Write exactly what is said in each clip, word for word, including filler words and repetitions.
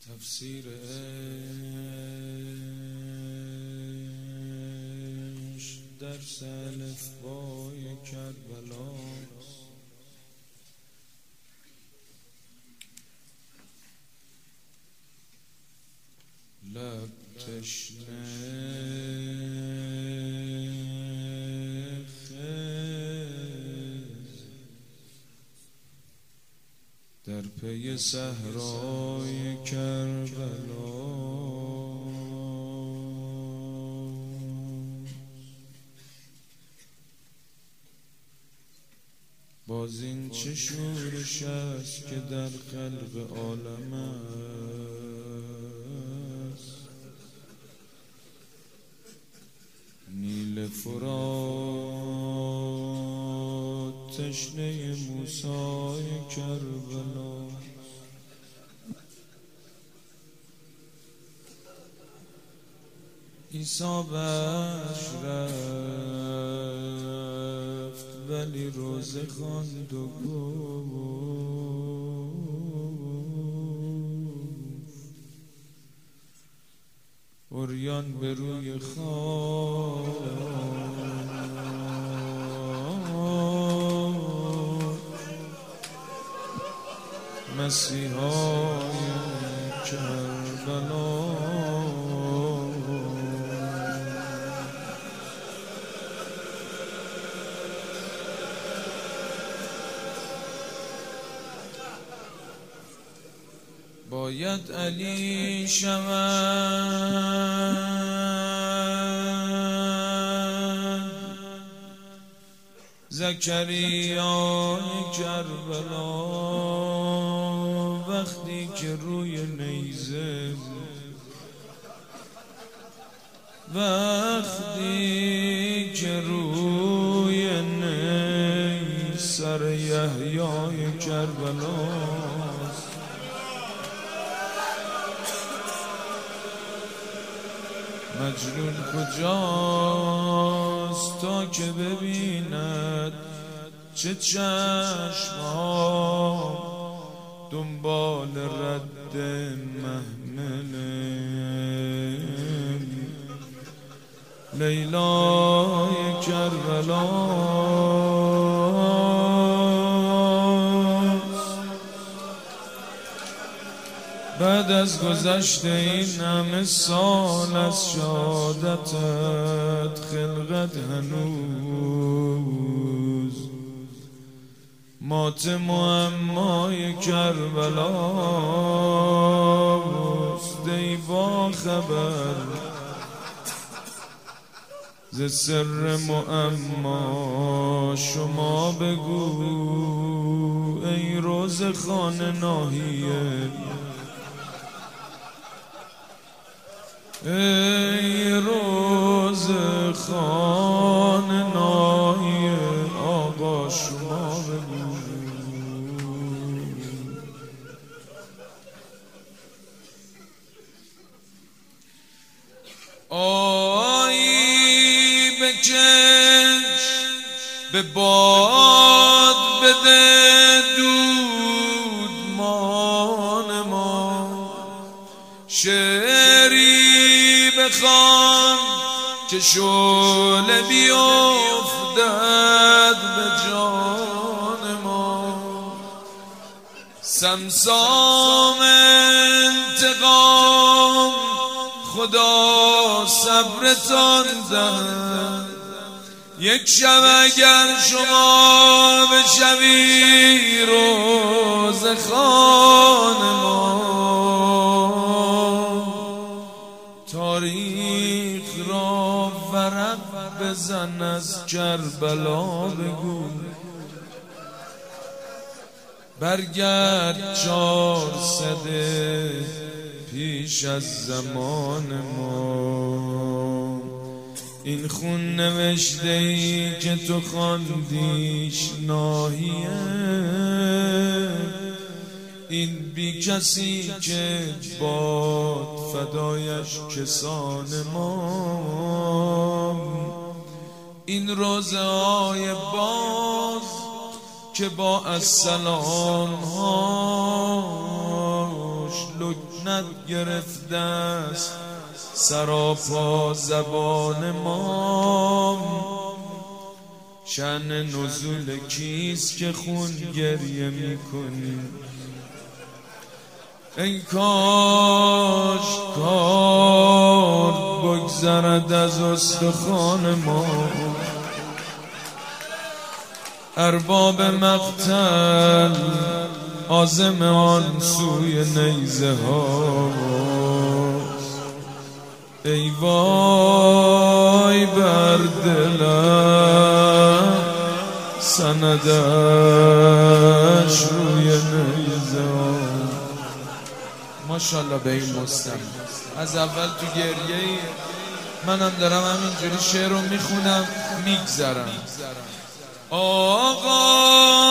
تفسیر عشق درس الفبای کربلاست. لب تشنه خز در پی صحرای کربلا، باز این چه شورش است که در قلب عالم است. نیل فرات تشنه موسی کربلا، عیسی بهش رفت ولی روزه خواند و گفت عریان به روی خاک مسیحای کربلا. باید علی شود زکریای کربلا، وقتی که روی نیزه وقتی که روی نیزه سر یحیای کربلا. مجنون کجاست تا که ببیند چه چشم‌ها دنبال رد محمل لیلای کربلا. بعد از گذشت این همه سال از شهادتت، خلقت هنوز مات معمای کربلاست. ای با خبر ز سر معما شما بگو، ای روزخان ناحیه، ای روزخان ناحیه آقا شما بگو. آیی بکش به باد بده دودمان ما، شعری بخوان که شعله بیفتد به جان ما. سمسام انتقام خدا صبرتان دهد، یک شب اگر شما بشوی روزخان ما، تاریخ را ورق بزن از کربلا بگو، برگرد چهارصد پیش از زمان ما. این خون نوشته ای که تو خواندیش ناحیه، این بی کسی که باد فدایش کسان ما. این روزه های باز که با السلام هاش لکنت گرفته است سراپا زبان ما. شأن نزول کیست که خون گریه میکنی؟ ای کاش کار بگذرد از استخوان ما. ارباب مقتل عازم آن سوی نیزه ها. ای وای بر دلم سندش روی نیزه ها. ماشاءالله به این مستم از اول تو گریه. منم دارم همینجوری شعر رو میخونم میگذرم. آقا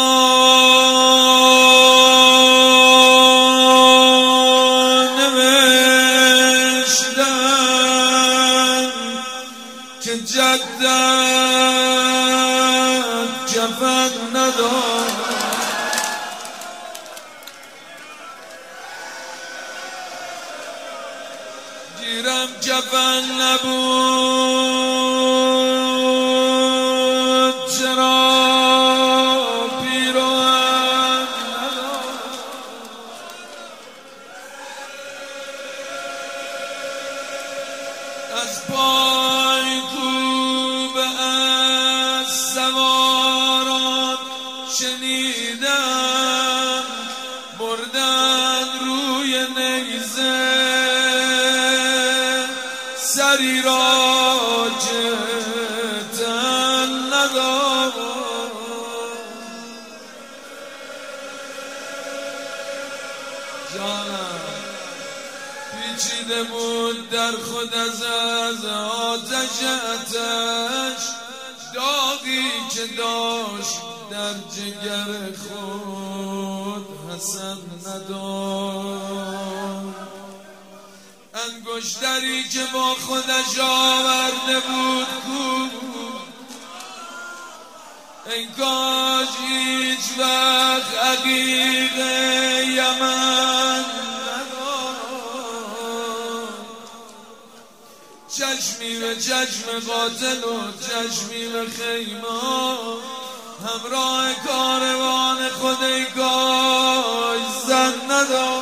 نوشتن که جدت جفن ندار. گیرم جفن نبود چرا پیروان ندار. از پای کوبه از سواران شنیدم بردن روی نیزه سری را جتن ندار. جانم پیچیده بود در خود از از آتش آتش داغی که داشت در جگر خود حسد ندار. انگشتری که با خودش آورده بود کو. ای کاش هیچ وقت عقیق یمن ندار. چشمی به چشم قاتل و چشمی به خیمه همراه کاروان خود ای کاش زن ندار.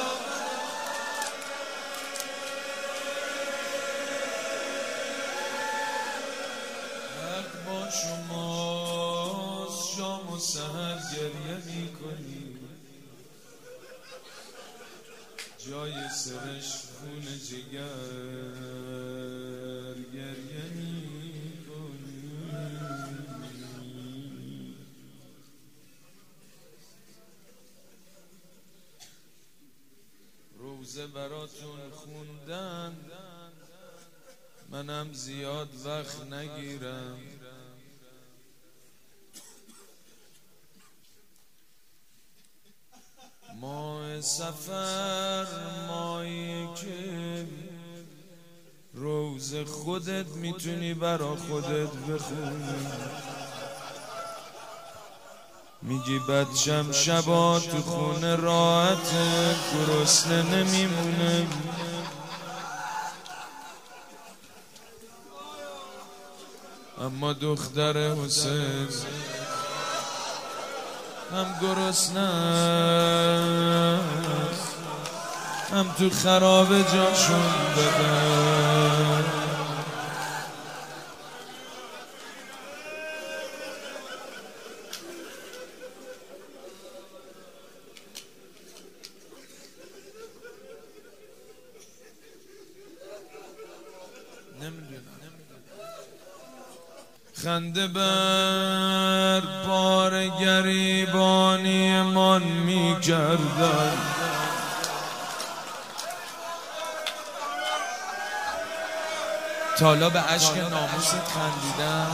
شما شام و سحر گریه میکنی جای سرش خون جگر گریه میکنی. روزه براتون خوندن منم زیاد وقت نگیرم. ماه سفر ماهی که روز خودت میتونی برا خودت بخونی. میگی بچم شبا تو خونه راحت گرسنه نمیمونه. اما دختر حسین هم گرسنه است هم تو خراب جاشون بدن. خنده بر بار گریبانی من می کردن. تالا به عشق ناموست خندیدم.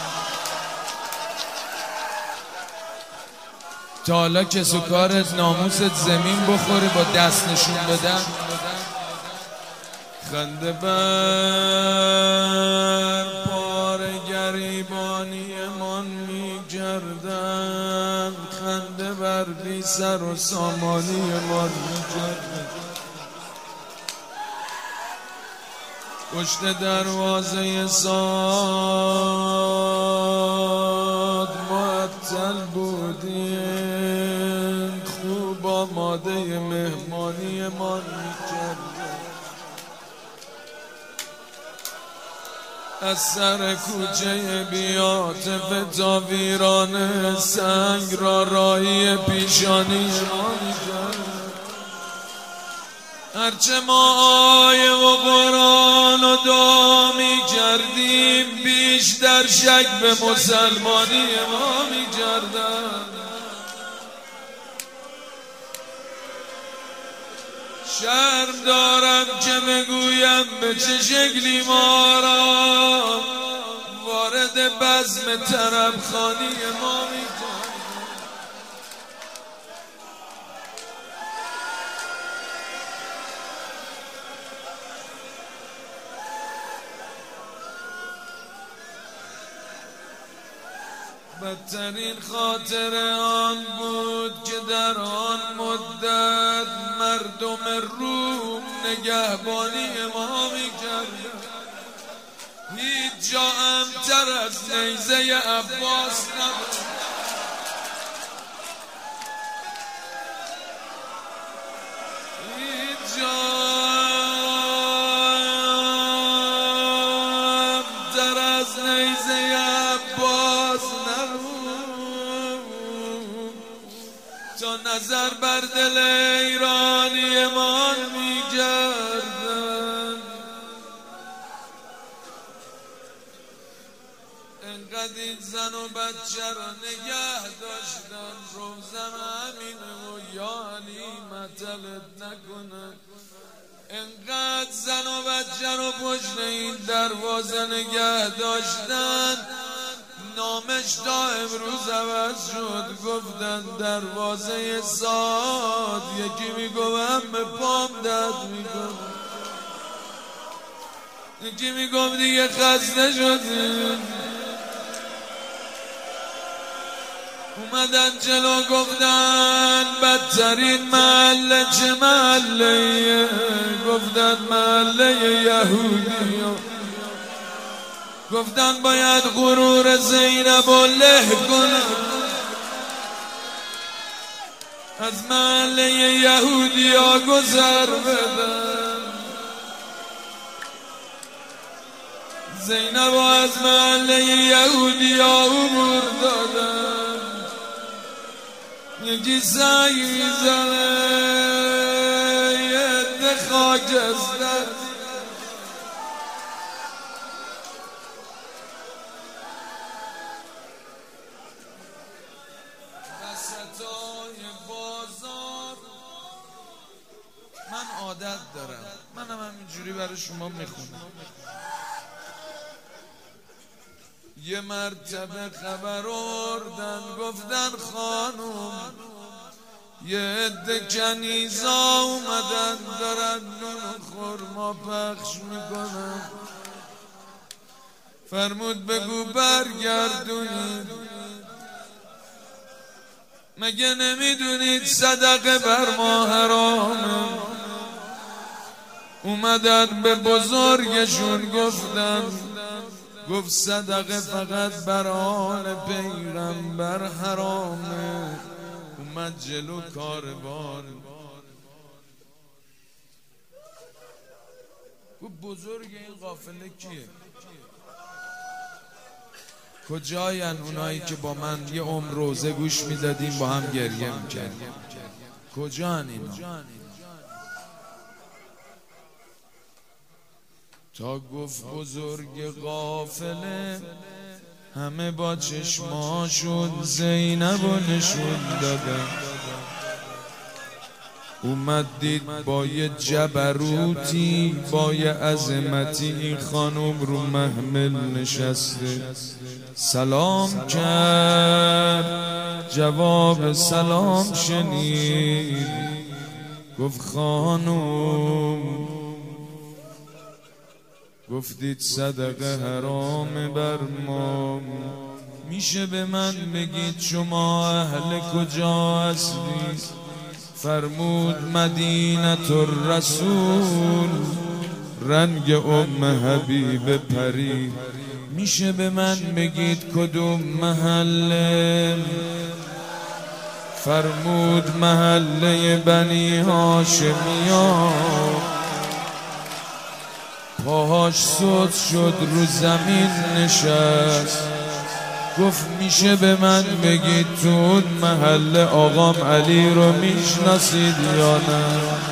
تالا کس و کارت ناموست زمین بخوری با دست نشون بدن. خنده بر بار گریبانی من می کردن. خنده بر بی سر و سامانی من می کردن. پشت دروازه ساد معطل بودیم، خوب آماده مهمانی ما میکردیم. از سر کوچه بی‌عاطفه تا ویران سنگ را راهی پیشانی ما میکردیم. هرچه ما آیه و قرآن و دعا می کردیم، بیشتر شک به مسلمانی ما می کردن. شرم دارم که بگویم به چه شکلی ما را وارد بزم طربخانی ما می کردن. بدترین خاطر آن بود که در آن مدت مردم روم نگهبانی ما می‌کردند. هیچ جا امن‌تر از نیزه عباس نبود. هیچ جا امن‌تر از نیزه عباس تا نظر بر دل ایرانیمان می‌کردند. انقدر این زن و بچه را نگه داشتن روزم همینه و یا علی مطلت نکنه. انقدر زن و بچه را پشت این دروازه نگه داشتن، نامش تا امروز عوض شد. گفتن دروازه ساد، یکی میگوهم به پام درد میکنه، یکی میگفت دیگه خسته شدیم. اومدن جلو گفتن بدترین محله چه محله؟ گفتن محله یهودی. گفتن باید غرور زینب و له کنن، از محله یهودی ها گذر بدن. زینب از محله یهودی ها عبور دادن. یکی سنگ میزنه یه عده خاکستر، وسطای بازار. من عادت دارم، منم همینجوری برای شما میخونم. یه مرتبه خبر آوردن گفتن خانوم یه عده کنیزا اومدن دارن نون و خرما پخش میکنن. فرمود بگو برگردونید، مگه نمیدونید صدقه بر ما حرامه؟ اومدن به بزرگشون گفتن، گفت صدقه فقط بر آن پیغمبر حرامه. اومد جلو کاروان گفت بزرگ این قافله کیه؟ کجاین اونایی که با من یه عمر روزه گوش میدادیم با هم گریه میکردیم؟ کجان اینا؟ تا گفت بزرگ قافله همه با چشماشون زینب و نشون دادن. اومد دید با یه جبروتی با یه عظمتی این خانم رو محمل نشسته. سلام کرد، جواب سلام شنید. گفت خانم گفتید صدقه حرام بر ما، میشه به من بگید شما اهل کجا هستید؟ فرمود مدینه الرسول. رنگ ام حبیب پری. میشه به من بگید کدوم محله؟ فرمود محله بنی هاشمیان. پاهاش سوت شد رو زمین نشست، گفت میشه به من بگید تو اون محله آقام علی رو میشناسید یا نه؟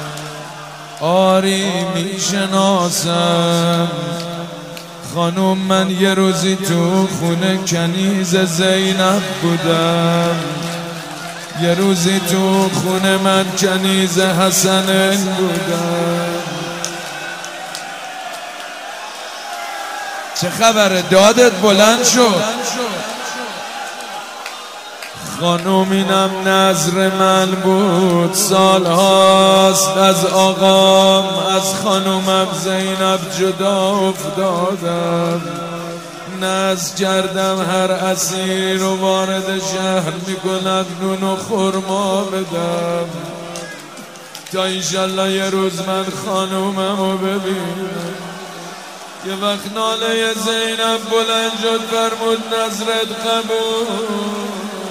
آری میشناسم خانوم، من یه روزی تو خونه کنیز زینب بودم، یه روزی تو خونه من کنیز حسن بودم. چه خبره؟ دادت بلند شد. خانوم اینم نظر من بود، سال هاست از آقام از خانومم زینب جدا افتادم. نظر کردم هر اسیر رو وارد شهر میکند نون و خرما بدم تا انشالله یه روز من خانومم رو ببینم. یه وقت ناله زینب بلند شد، فرمود نظرت قبول.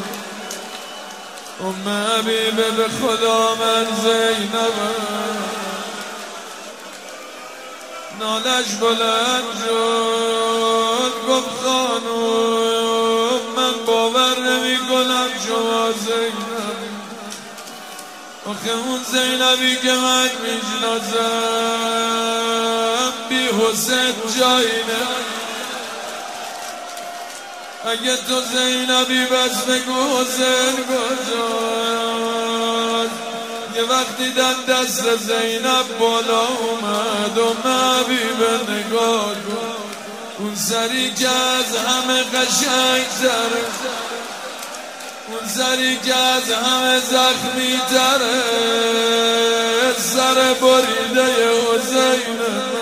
ام حبیبه به خدا من زینبم. نالش بلند شد، گفت خانوم من باور نمی کنم شما زینبی. آخه اون زینبی که من میشناسم بی حسین جایی نه. اگه تو زینبی بس بگو حسین کجاست؟ یه وقت دیدم دست زینب بالا اومد و حبیبه نگاه کن، اون سری که از همه قشنگ تره، اون سری که از همه زخمی تره، سر بریده حسین